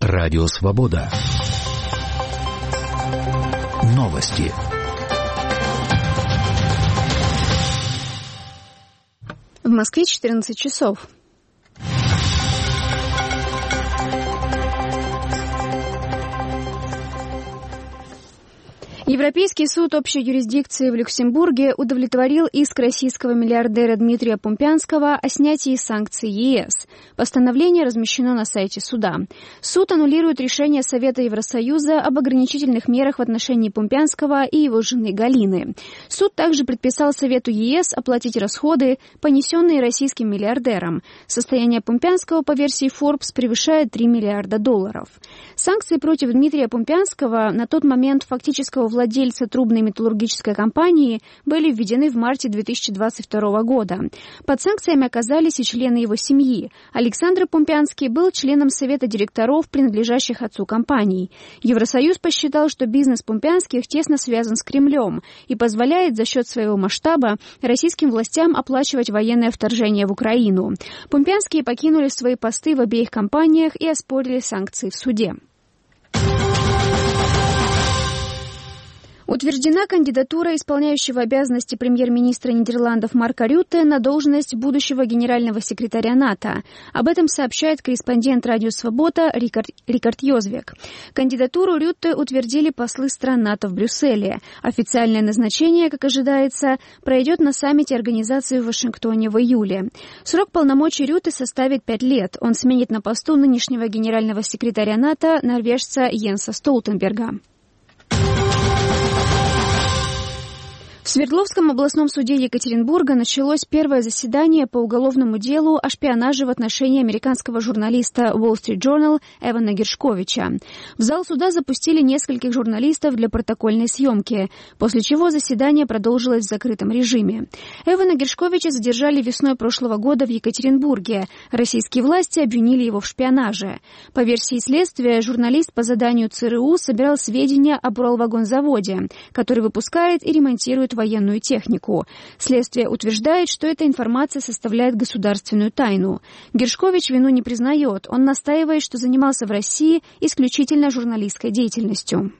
Радио Свобода. Новости. В Москве 14 часов. Европейский суд общей юрисдикции в Люксембурге удовлетворил иск российского миллиардера Дмитрия Помпянского о снятии санкций ЕС. Постановление размещено на сайте суда. Суд аннулирует решение Совета Евросоюза об ограничительных мерах в отношении Помпянского и его жены Галины. Суд также предписал Совету ЕС оплатить расходы, понесенные российским миллиардером. Состояние Помпянского, по версии Forbes, превышает $3 миллиарда. Санкции против Дмитрия Помпянского, на тот момент фактического владельца трубной металлургической компании, были введены в марте 2022 года. Под санкциями оказались и члены его семьи. Александр Помпянский был членом Совета директоров, принадлежащих отцу компаний. Евросоюз посчитал, что бизнес Помпянских тесно связан с Кремлем и позволяет за счет своего масштаба российским властям оплачивать военное вторжение в Украину. Помпянские покинули свои посты в обеих компаниях и оспорили санкции в суде. Утверждена кандидатура исполняющего обязанности премьер-министра Нидерландов Марка Рютте на должность будущего генерального секретаря НАТО. Об этом сообщает корреспондент Радио Свобода Рикард Йозвек. Кандидатуру Рютте утвердили послы стран НАТО в Брюсселе. Официальное назначение, как ожидается, пройдет на саммите организации в Вашингтоне в июле. Срок полномочий Рютте составит 5 лет. Он сменит на посту нынешнего генерального секретаря НАТО норвежца Йенса Столтенберга. В Свердловском областном суде Екатеринбурга началось первое заседание по уголовному делу о шпионаже в отношении американского журналиста Wall Street Journal Эвана Гершковича. В зал суда запустили нескольких журналистов для протокольной съемки, после чего заседание продолжилось в закрытом режиме. Эвана Гершковича задержали весной прошлого года в Екатеринбурге. Российские власти обвинили его в шпионаже. По версии следствия, журналист по заданию ЦРУ собирал сведения об Уралвагонзаводе, который выпускает и ремонтирует военную технику. Следствие утверждает, что эта информация составляет государственную тайну. Гершкович вину не признает. Он настаивает, что занимался в России исключительно журналистской деятельностью.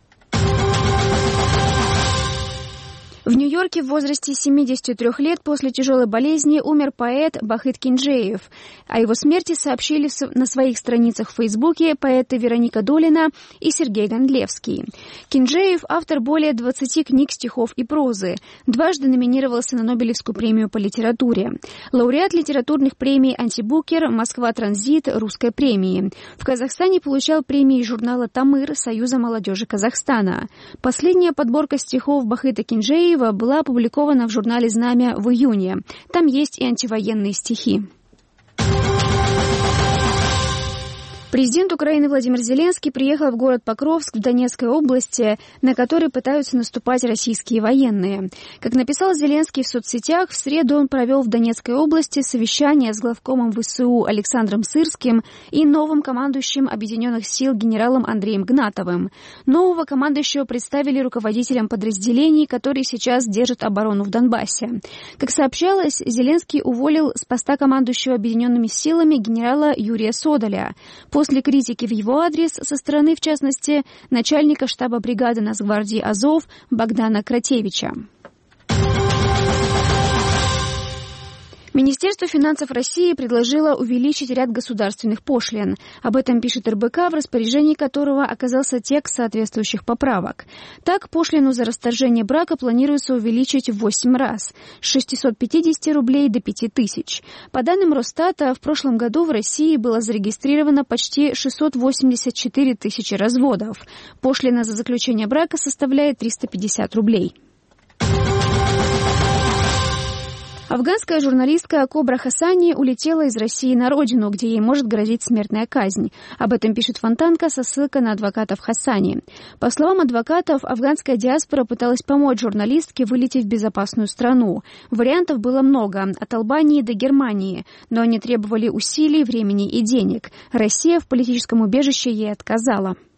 В Нью-Йорке в возрасте 73 лет после тяжелой болезни умер поэт Бахыт Кинджеев. О его смерти сообщили на своих страницах в Фейсбуке поэты Вероника Долина и Сергей Гондлевский. Кинджеев – автор более 20 книг стихов и прозы. Дважды номинировался на Нобелевскую премию по литературе. Лауреат литературных премий «Антибукер», «Москва-Транзит», «Русской премии». В Казахстане получал премии журнала «Тамыр» Союза молодежи Казахстана. Последняя подборка стихов Бахыта Кинджеева была опубликована в журнале «Знамя» в июне. Там есть и антивоенные стихи. Президент Украины Владимир Зеленский приехал в город Покровск в Донецкой области, на который пытаются наступать российские военные. Как написал Зеленский в соцсетях, в среду он провел в Донецкой области совещание с главкомом ВСУ Александром Сырским и новым командующим Объединенных сил генералом Андреем Гнатовым. Нового командующего представили руководителям подразделений, которые сейчас держат оборону в Донбассе. Как сообщалось, Зеленский уволил с поста командующего Объединенными силами генерала Юрия Содоля. После критики в его адрес со стороны, в частности, начальника штаба бригады Нацгвардии Азов Богдана Кратевича. Министерство финансов России предложило увеличить ряд государственных пошлин. Об этом пишет РБК, в распоряжении которого оказался текст соответствующих поправок. Так, пошлину за расторжение брака планируется увеличить в 8 раз – с 650 рублей до 5000. По данным Росстата, в прошлом году в России было зарегистрировано почти 684 тысячи разводов. Пошлина за заключение брака составляет 350 рублей. Афганская журналистка Кобра Хасани улетела из России на родину, где ей может грозить смертная казнь. Об этом пишет Фонтанка со ссылкой на адвокатов Хасани. По словам адвокатов, афганская диаспора пыталась помочь журналистке вылететь в безопасную страну. Вариантов было много, от Албании до Германии, но они требовали усилий, времени и денег. Россия в политическом убежище ей отказала.